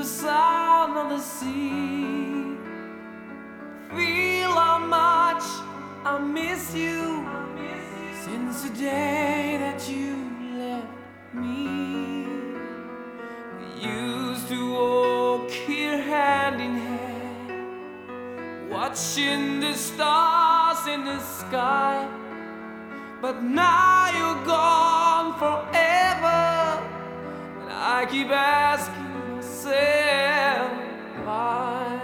the sound of the sea. Feel how much I miss you since the day that you left me. We used to walk here hand in hand, watching the stars in the sky. But now you're gone forever, and I keep asking myself why.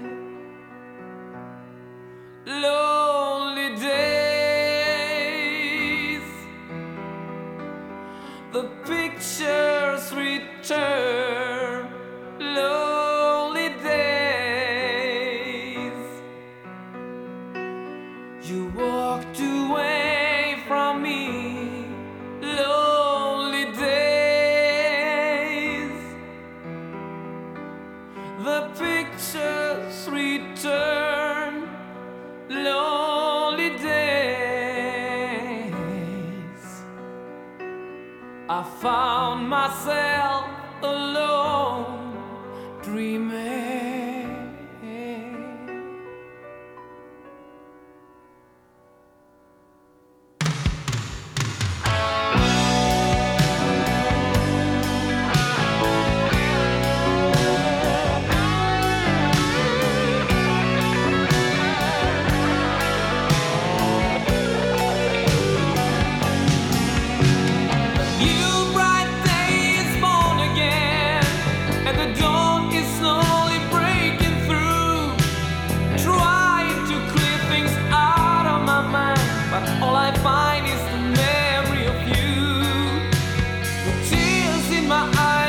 Lonely days, the pictures return. Lonely days, you walked away from me. Lonely days, the pictures return. Lonely days, I found myself alone, dreaming. All I find is the memory of you. The tears in my eyes